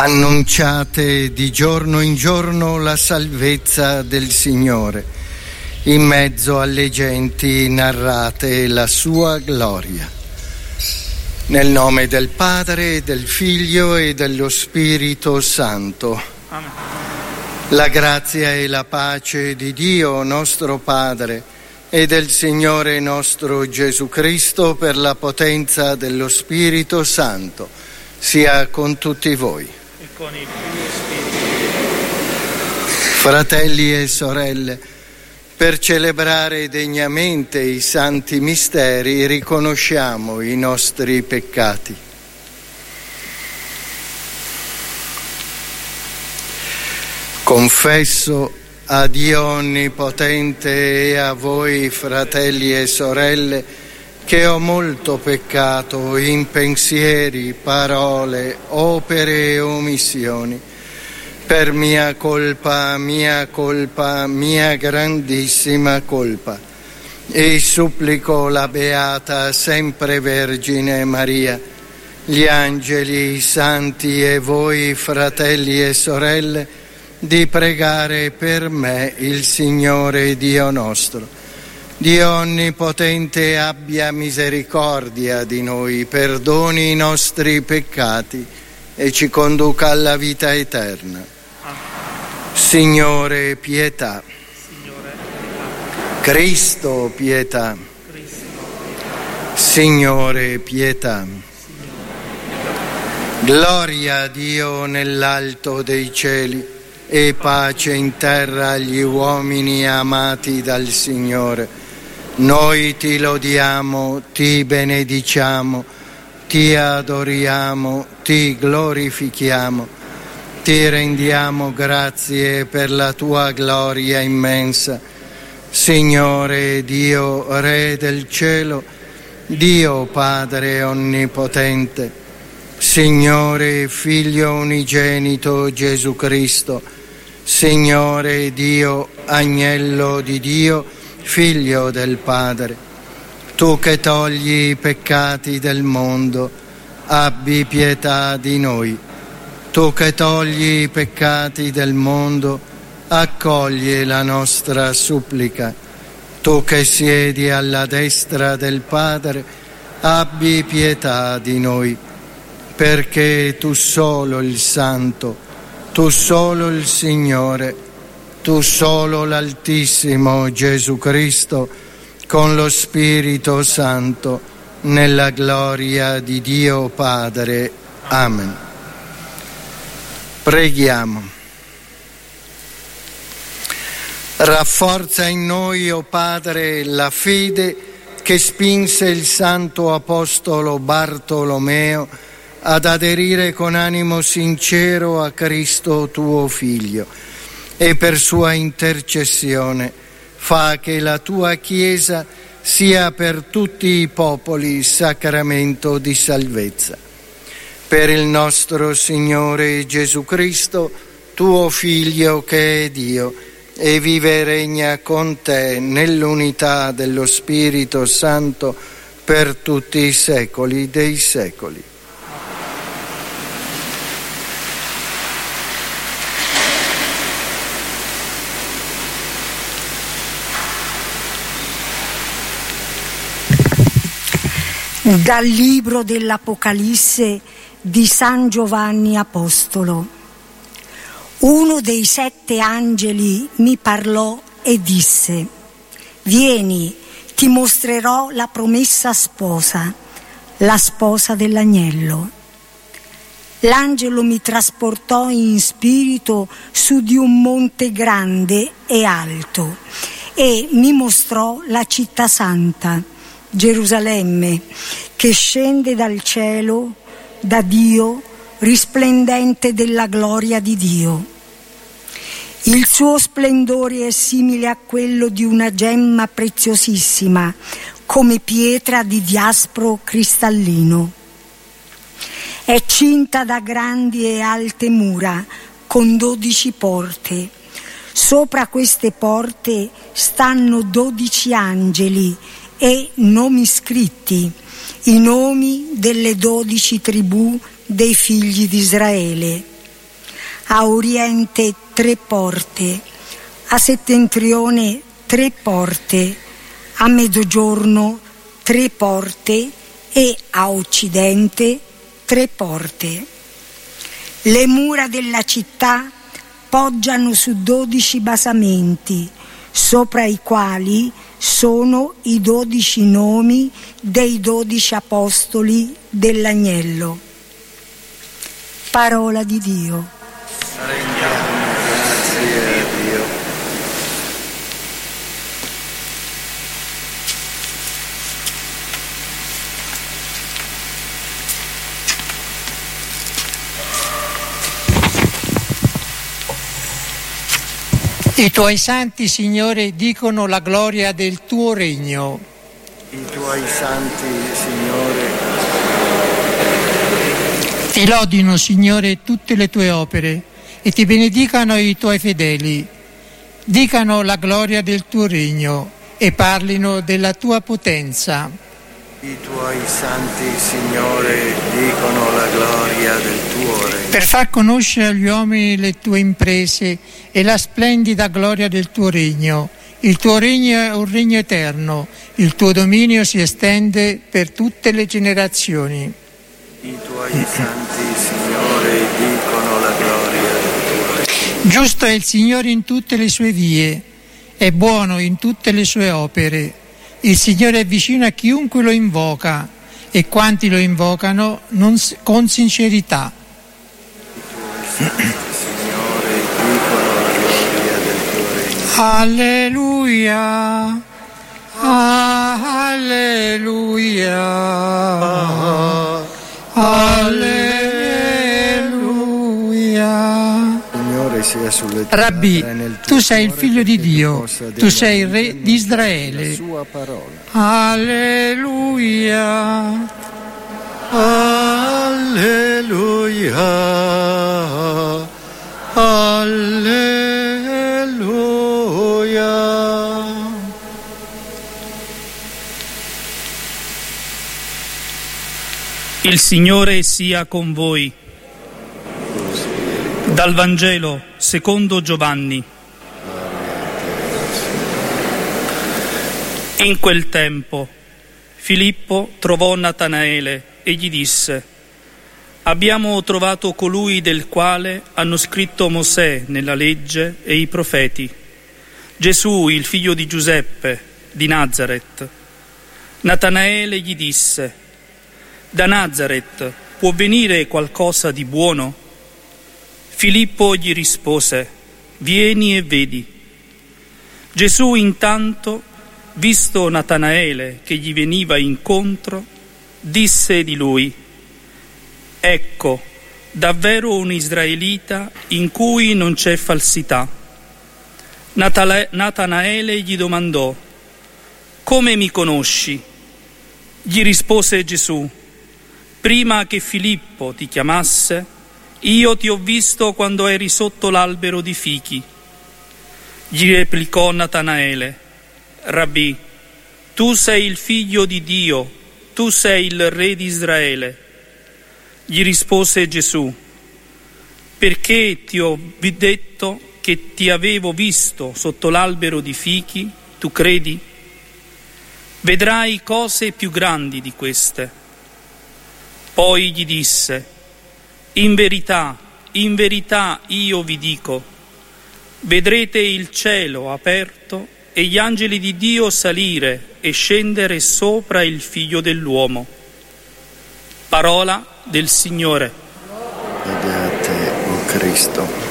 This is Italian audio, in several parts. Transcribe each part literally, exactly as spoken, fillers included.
Annunciate di giorno in giorno la salvezza del Signore. In mezzo alle genti narrate la sua gloria. Nel nome del Padre, del Figlio e dello Spirito Santo. Amen. La grazia e la pace di Dio nostro Padre e del Signore nostro Gesù Cristo per la potenza dello Spirito Santo sia con tutti voi. E con il tuo spirito. Fratelli e sorelle, per celebrare degnamente i santi misteri riconosciamo i nostri peccati. Confesso a Dio Onnipotente e a voi, fratelli e sorelle, che ho molto peccato in pensieri, parole, opere e omissioni, per mia colpa, mia colpa, mia grandissima colpa. E supplico la Beata Sempre Vergine Maria, gli angeli, i santi e voi, fratelli e sorelle, di pregare per me il Signore Dio nostro. Dio Onnipotente abbia misericordia di noi, perdoni i nostri peccati e ci conduca alla vita eterna. Signore, pietà. Signore, pietà. Cristo, pietà. Cristo. Signore, pietà. Signore, pietà. Gloria a Dio nell'alto dei cieli e pace in terra agli uomini amati dal Signore. Noi ti lodiamo, ti benediciamo, ti adoriamo, ti glorifichiamo. Ti rendiamo grazie per la tua gloria immensa. Signore Dio, Re del cielo, Dio Padre Onnipotente, Signore Figlio unigenito Gesù Cristo, Signore Dio, Agnello di Dio, Figlio del Padre, tu che togli i peccati del mondo, abbi pietà di noi. Tu che togli i peccati del mondo, accogli la nostra supplica. Tu che siedi alla destra del Padre, abbi pietà di noi, perché tu solo il Santo, tu solo il Signore, tu solo l'Altissimo Gesù Cristo, con lo Spirito Santo, nella gloria di Dio Padre. Amen. Preghiamo. Rafforza in noi, o Padre, la fede che spinse il santo apostolo Bartolomeo ad aderire con animo sincero a Cristo tuo Figlio, e per sua intercessione fa che la tua Chiesa sia per tutti i popoli sacramento di salvezza. Per il nostro Signore Gesù Cristo, tuo Figlio che è Dio, e vive e regna con te nell'unità dello Spirito Santo per tutti i secoli dei secoli. Dal libro dell'Apocalisse di San Giovanni Apostolo. Uno dei sette angeli mi parlò e disse: vieni, ti mostrerò la promessa sposa, la sposa dell'agnello. L'angelo mi trasportò in spirito su di un monte grande e alto e mi mostrò la città santa, Gerusalemme, che scende dal cielo da Dio, risplendente della gloria di Dio. Il suo splendore è simile a quello di una gemma preziosissima, come pietra di diaspro cristallino. È cinta da grandi e alte mura, con dodici porte. Sopra queste porte stanno dodici angeli e nomi scritti, i nomi delle dodici tribù dei figli di Israele. a oriente tre porte, a settentrione tre porte, a mezzogiorno tre porte e a occidente tre porte. Le mura della città poggiano su dodici basamenti, sopra i quali sono i dodici nomi dei dodici apostoli dell'agnello. Parola di Dio. Rendiamo grazie a Dio. I tuoi santi, Signore, dicono la gloria del tuo regno. I tuoi santi, Signore, Ti lodino, Signore, tutte le tue opere e ti benedicano i tuoi fedeli. Dicano la gloria del tuo regno e parlino della tua potenza. i tuoi santi, Signore, dicono la gloria del tuo regno. Per far conoscere agli uomini le tue imprese e la splendida gloria del tuo regno. Il tuo regno è un regno eterno, il tuo dominio si estende per tutte le generazioni. I tuoi santi, Signore, dicono la gloria del tuo regno. Giusto è il Signore in tutte le sue vie, è buono in tutte le sue opere. Il Signore è vicino a chiunque lo invoca e quanti lo invocano non, con sincerità. I tuoi santi, Signore, dicono la gloria del tuo regno. Alleluia, alleluia, alleluia. Signore sia sulle tue Rabbi, opere nel tuo tu sei il cuore, figlio di perché Dio, possa tu sei il della re vita di Israele. la sua parola. Alleluia, Alleluia, alleluia. Il Signore sia con voi. Dal Vangelo secondo Giovanni. In quel tempo Filippo trovò Natanaele e gli disse: abbiamo trovato colui del quale hanno scritto Mosè nella legge e i profeti, Gesù, il figlio di Giuseppe, di Nazaret. Natanaele gli disse: da Nazaret può venire qualcosa di buono? Filippo gli rispose: vieni e vedi. Gesù intanto, visto Natanaele che gli veniva incontro, disse di lui: ecco, davvero un israelita in cui non c'è falsità. Natale- Natanaele gli domandò: come mi conosci? Gli rispose Gesù: prima che Filippo ti chiamasse, io ti ho visto quando eri sotto l'albero di fichi. Gli replicò Natanaele: Rabbì, tu sei il figlio di Dio, tu sei il re di Israele. Gli rispose Gesù: perché ti ho detto che ti avevo visto sotto l'albero di fichi, tu credi? Vedrai cose più grandi di queste. Poi gli disse: in verità, in verità io vi dico, vedrete il cielo aperto e gli angeli di Dio salire e scendere sopra il Figlio dell'uomo. Parola del Signore. Lode a te, o Cristo.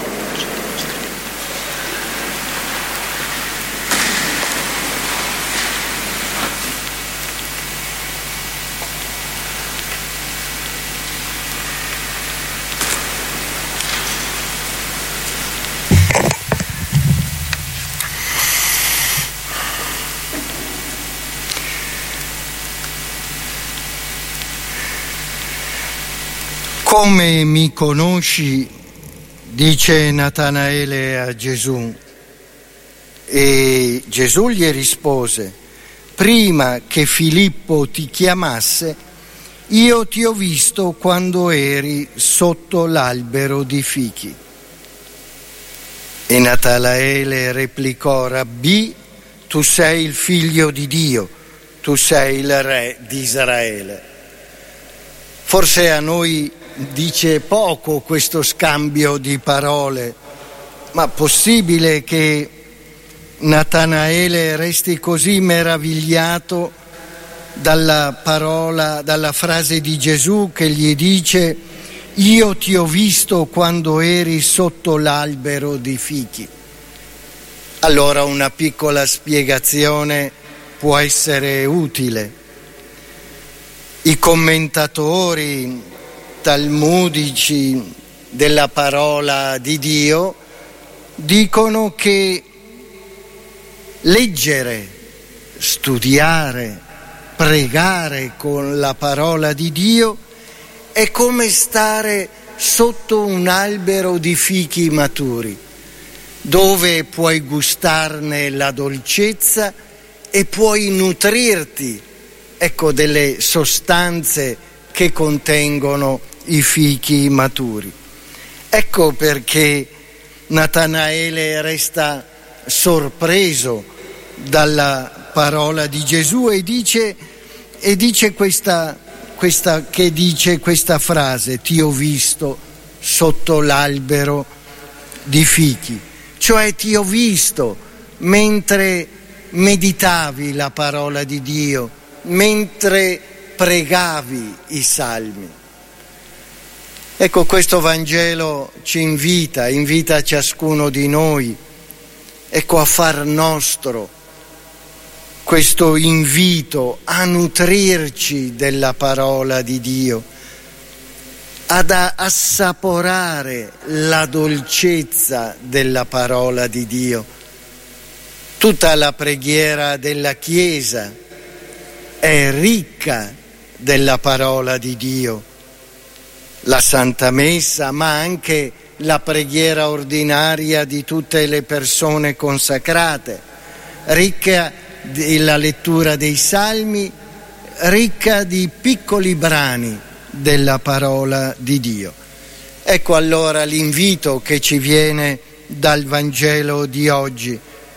Come mi conosci? Dice Natanaele a Gesù. E Gesù gli rispose: prima che Filippo ti chiamasse, io ti ho visto quando eri sotto l'albero di fichi. E Natanaele replicò: Rabbì, tu sei il figlio di Dio, tu sei il re di Israele. Forse a noi dice poco questo scambio di parole, ma possibile che Natanaele resti così meravigliato dalla parola, dalla frase di Gesù che gli dice: io ti ho visto quando eri sotto l'albero di fichi? Allora una piccola spiegazione può essere utile. I commentatori talmudici della parola di Dio dicono che leggere, studiare, pregare con la parola di Dio è come stare sotto un albero di fichi maturi, dove puoi gustarne la dolcezza e puoi nutrirti, ecco, delle sostanze che contengono i fichi maturi. Ecco perché Natanaele resta sorpreso dalla parola di Gesù e dice, e dice questa, questa, che dice questa frase: ti ho visto sotto l'albero di fichi, cioè ti ho visto mentre meditavi la parola di Dio, mentre pregavi i salmi. Ecco, questo Vangelo ci invita, invita ciascuno di noi, ecco, a far nostro questo invito a nutrirci della parola di Dio, ad assaporare la dolcezza della parola di Dio. Tutta la preghiera della Chiesa è ricca della parola di Dio, la Santa Messa, ma anche la preghiera ordinaria di tutte le persone consacrate, ricca della lettura dei Salmi, ricca di piccoli brani della parola di Dio. Ecco allora l'invito che ci viene dal Vangelo di oggi.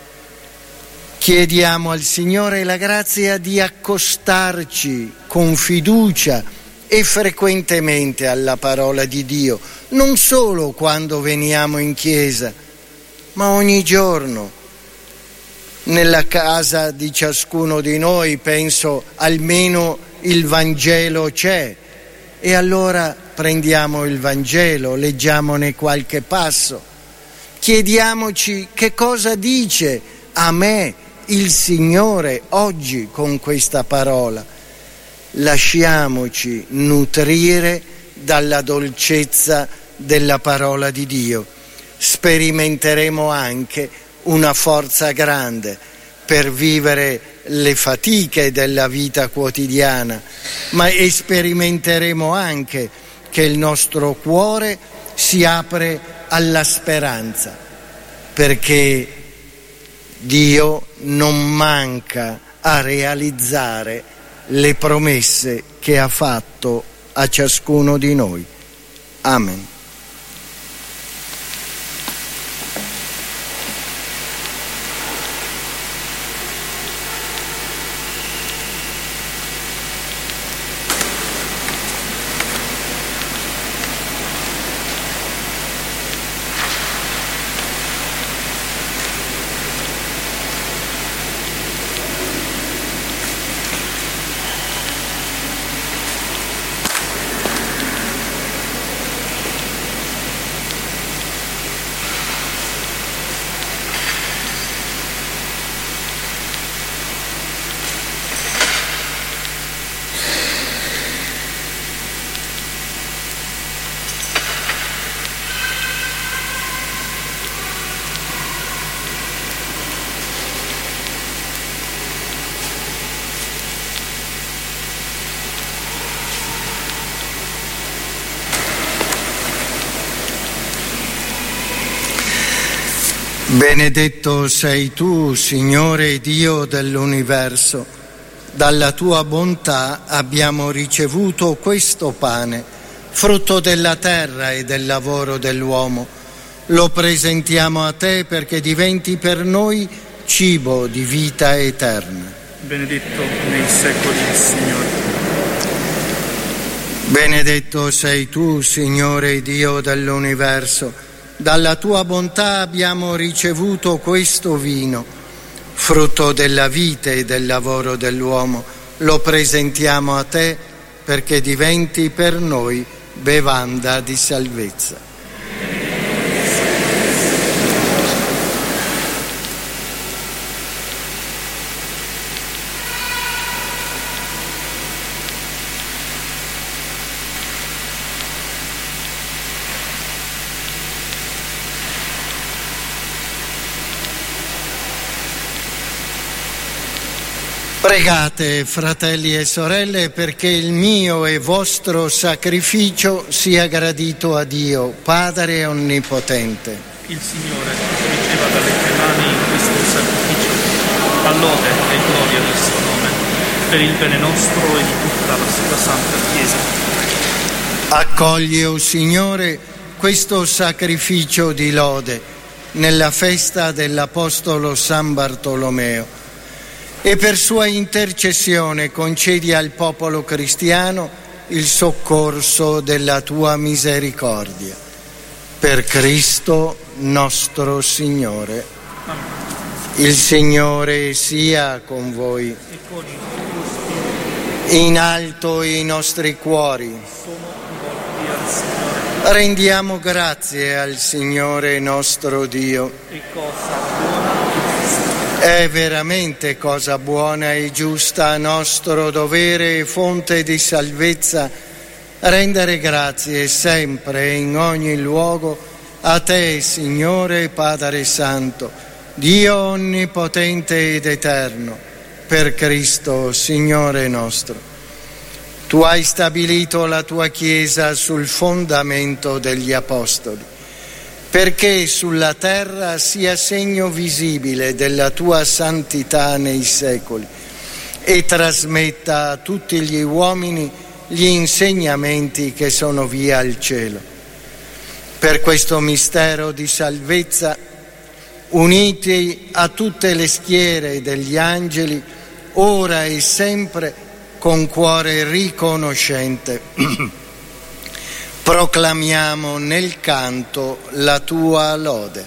Chiediamo al Signore la grazia di accostarci con fiducia e frequentemente alla parola di Dio, non solo quando veniamo in chiesa, ma ogni giorno. Nella casa di ciascuno di noi, penso, almeno il Vangelo c'è, e allora prendiamo il Vangelo, leggiamone qualche passo, chiediamoci che cosa dice a me il Signore oggi con questa parola. Lasciamoci nutrire dalla dolcezza della parola di Dio. Sperimenteremo anche una forza grande per vivere le fatiche della vita quotidiana, ma sperimenteremo anche che il nostro cuore si apre alla speranza, perché Dio non manca a realizzare le promesse che ha fatto a ciascuno di noi. Amen. Benedetto sei tu, Signore Dio dell'universo. Dalla tua bontà abbiamo ricevuto questo pane, frutto della terra e del lavoro dell'uomo. lo presentiamo a te perché diventi per noi cibo di vita eterna. Benedetto nei secoli il Signore. Benedetto sei tu, Signore Dio dell'universo. Dalla tua bontà abbiamo ricevuto questo vino, frutto della vite e del lavoro dell'uomo. Lo presentiamo a te perché diventi per noi bevanda di salvezza. Pregate, fratelli e sorelle, perché il mio e vostro sacrificio sia gradito a Dio, Padre Onnipotente. Il Signore riceva dalle tue mani questo sacrificio, a lode e gloria del suo nome, per il bene nostro e di tutta la sua Santa Chiesa. Accogli, o Signore, questo sacrificio di lode nella festa dell'Apostolo San Bartolomeo, e per sua intercessione concedi al popolo cristiano il soccorso della tua misericordia. Per Cristo nostro Signore. Amen. Il Signore sia con voi. E con il tuo spirito. In alto i nostri cuori. Sono rivolti al Signore. Rendiamo grazie al Signore nostro Dio. E cosa buona e giusta. È veramente cosa buona e giusta, nostro dovere e fonte di salvezza, rendere grazie sempre e in ogni luogo a te, Signore Padre Santo, Dio onnipotente ed eterno, per Cristo, Signore nostro. Tu hai stabilito la tua Chiesa sul fondamento degli Apostoli, perché sulla terra sia segno visibile della tua santità nei secoli e trasmetta a tutti gli uomini gli insegnamenti che sono via al cielo. Per questo mistero di salvezza, uniti a tutte le schiere degli angeli, ora e sempre con cuore riconoscente, proclamiamo nel canto la tua lode.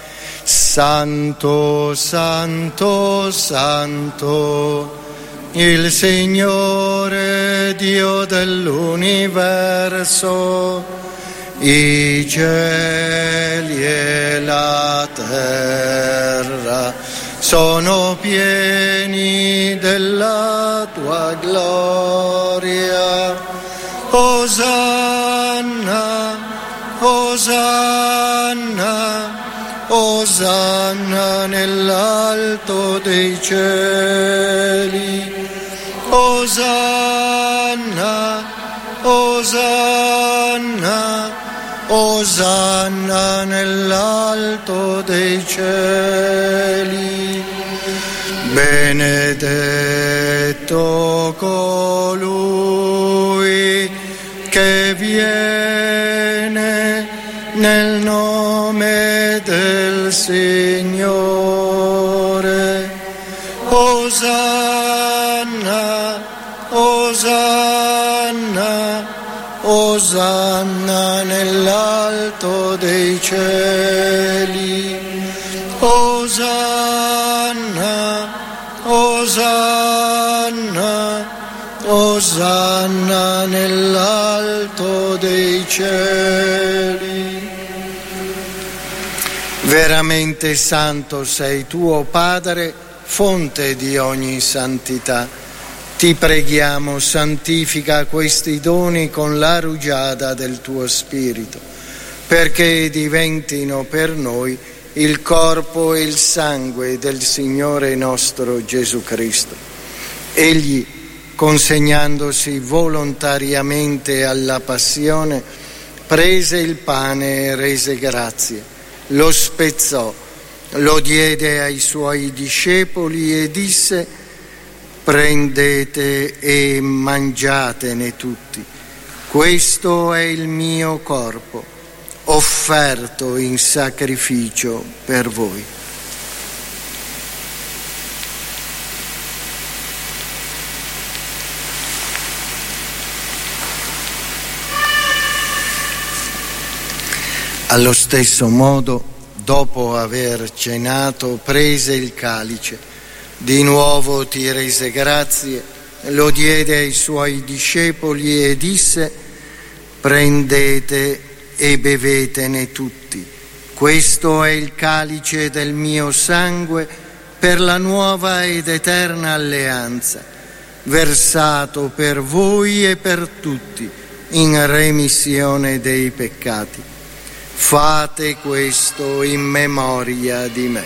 Santo, santo, santo, il Signore Dio dell'universo, i cieli e la terra sono pieni della tua gloria. Osanna, Osanna, Osanna nell'alto dei cieli. Osanna, Osanna, Osanna nell'alto dei cieli. Benedetto colui che viene nel nome del Signore. Osanna, Osanna, Osanna nell'alto dei cieli. Osanna, Osanna, Osanna nell'alto dei cieli. Veramente santo sei tu, o Padre, fonte di ogni santità. Ti preghiamo, santifica questi doni con la rugiada del tuo Spirito, perché diventino per noi il corpo e il sangue del Signore nostro Gesù Cristo. Egli, consegnandosi volontariamente alla passione, prese il pane e rese grazie, lo spezzò, lo diede ai suoi discepoli e disse: prendete e mangiatene tutti, questo è il mio corpo, offerto in sacrificio per voi. Allo stesso modo, dopo aver cenato, prese il calice, di nuovo ti rese grazie, lo diede ai suoi discepoli e disse: prendete e bevetene tutti. Questo è il calice del mio sangue per la nuova ed eterna alleanza, versato per voi e per tutti in remissione dei peccati. Fate questo in memoria di me.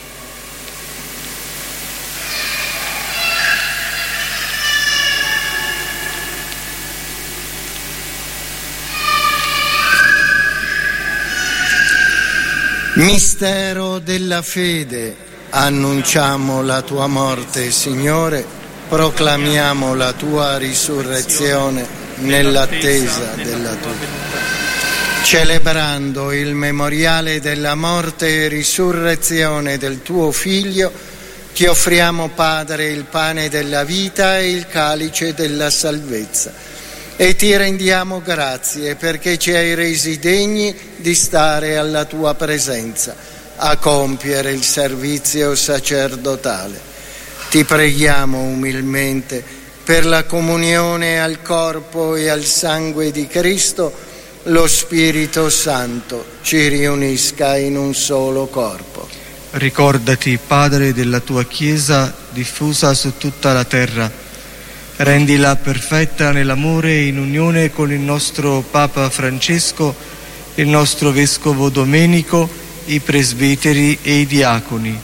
Mistero della fede. Annunciamo la tua morte, Signore, proclamiamo la tua risurrezione nell'attesa della tua venuta. Celebrando il memoriale della morte e risurrezione del tuo Figlio, ti offriamo, Padre, il pane della vita e il calice della salvezza, e ti rendiamo grazie perché ci hai resi degni di stare alla tua presenza a compiere il servizio sacerdotale. Ti preghiamo umilmente per la comunione al corpo e al sangue di Cristo. Lo Spirito Santo ci riunisca in un solo corpo. Ricordati, Padre, della tua Chiesa diffusa su tutta la terra. Rendila perfetta nell'amore e in unione con il nostro Papa Francesco, il nostro Vescovo Domenico, i presbiteri e i diaconi.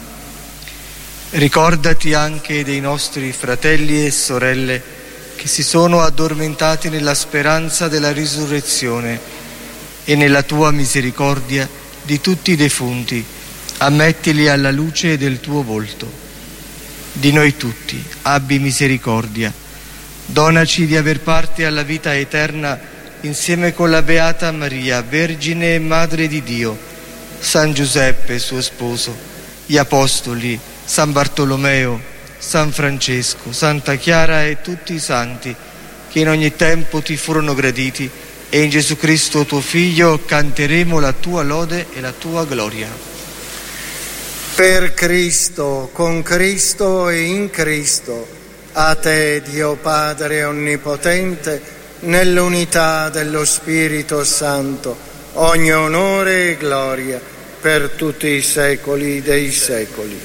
Ricordati anche dei nostri fratelli e sorelle che si sono addormentati nella speranza della risurrezione, e nella tua misericordia di tutti i defunti ammettili alla luce del tuo volto. Di noi tutti abbi misericordia. Donaci di aver parte alla vita eterna insieme con la Beata Maria, Vergine e Madre di Dio, San Giuseppe, suo sposo, gli Apostoli, San Bartolomeo, San Francesco, Santa Chiara e tutti i santi che in ogni tempo ti furono graditi, e in Gesù Cristo tuo Figlio canteremo la tua lode e la tua gloria. Per Cristo, con Cristo e in Cristo, a te, Dio Padre Onnipotente, nell'unità dello Spirito Santo, ogni onore e gloria per tutti i secoli dei secoli.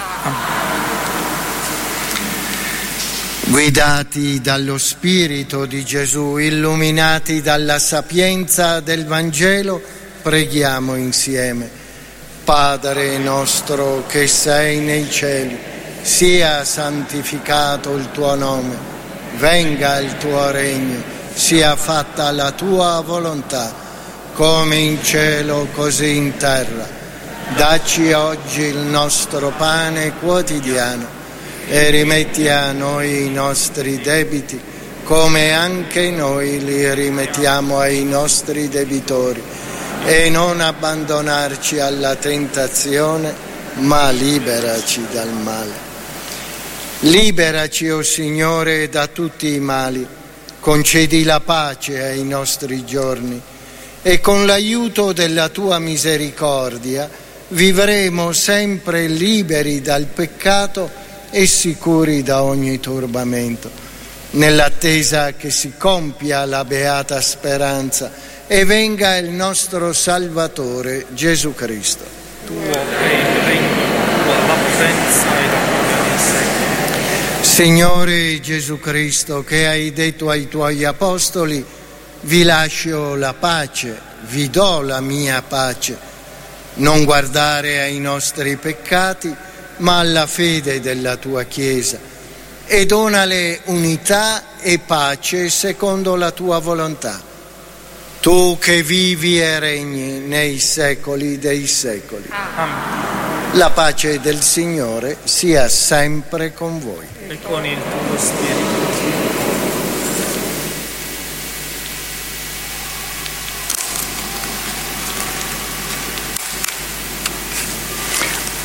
Guidati dallo Spirito di Gesù, illuminati dalla sapienza del Vangelo, preghiamo insieme. Padre nostro che sei nei cieli, sia santificato il tuo nome, venga il tuo regno, sia fatta la tua volontà, come in cielo così in terra. Dacci oggi il nostro pane quotidiano e rimetti a noi i nostri debiti, come anche noi li rimettiamo ai nostri debitori, e non abbandonarci alla tentazione, ma liberaci dal male. Liberaci, o Signore, da tutti i mali, concedi la pace ai nostri giorni, e con l'aiuto della tua misericordia vivremo sempre liberi dal peccato e sicuri da ogni turbamento, nell'attesa che si compia la beata speranza e venga il nostro Salvatore Gesù Cristo. Tuo è il regno, tua la potenza e la gloria dei secoli. Signore Gesù Cristo, che hai detto ai tuoi apostoli: vi lascio la pace, vi do la mia pace, non guardare ai nostri peccati, ma alla fede della tua Chiesa, e donale unità e pace secondo la tua volontà. Tu che vivi e regni nei secoli dei secoli. Amen. La pace del Signore sia sempre con voi. E con il tuo spirito.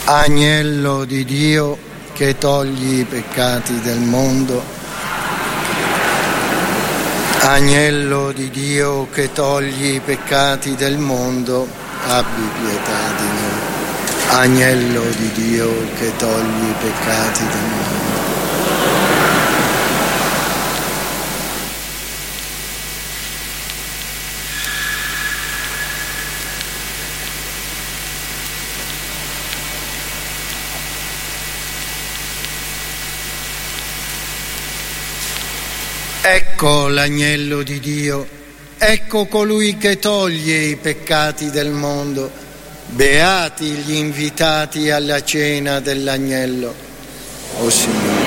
Agnello di Dio che togli i peccati del mondo, Agnello di Dio che togli i peccati del mondo, abbi pietà di noi. Agnello di Dio che togli i peccati del mondo. Ecco l'agnello di Dio, ecco colui che toglie i peccati del mondo. Beati gli invitati alla cena dell'agnello. O Signore.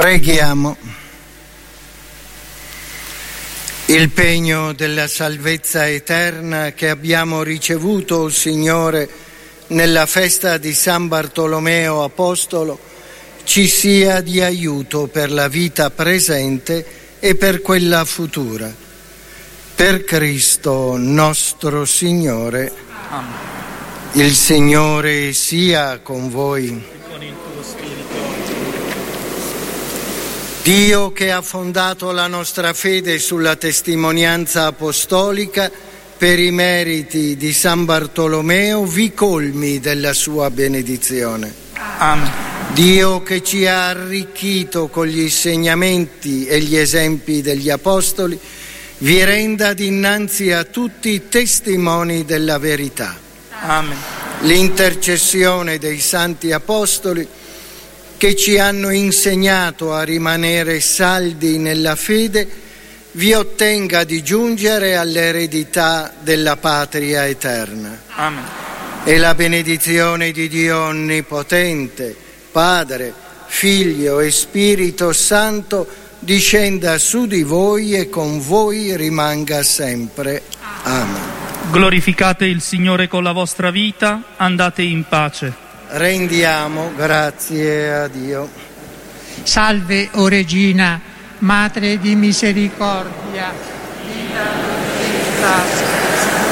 Preghiamo. Il pegno della salvezza eterna che abbiamo ricevuto, o Signore, nella festa di San Bartolomeo Apostolo, ci sia di aiuto per la vita presente e per quella futura. Per Cristo nostro Signore. Amen. Il Signore sia con voi. E con il tuo spirito. Dio, che ha fondato la nostra fede sulla testimonianza apostolica, per i meriti di San Bartolomeo vi colmi della sua benedizione. Amen. Dio, che ci ha arricchito con gli insegnamenti e gli esempi degli apostoli, vi renda dinanzi a tutti testimoni della verità. Amen. L'intercessione dei santi apostoli, che ci hanno insegnato a rimanere saldi nella fede, vi ottenga di giungere all'eredità della patria eterna. Amen. E la benedizione di Dio Onnipotente, Padre, Figlio e Spirito Santo, discenda su di voi e con voi rimanga sempre. Amen. Glorificate il Signore con la vostra vita, andate in pace. Rendiamo grazie a Dio. Salve, o Regina, Madre di misericordia, vita, vita,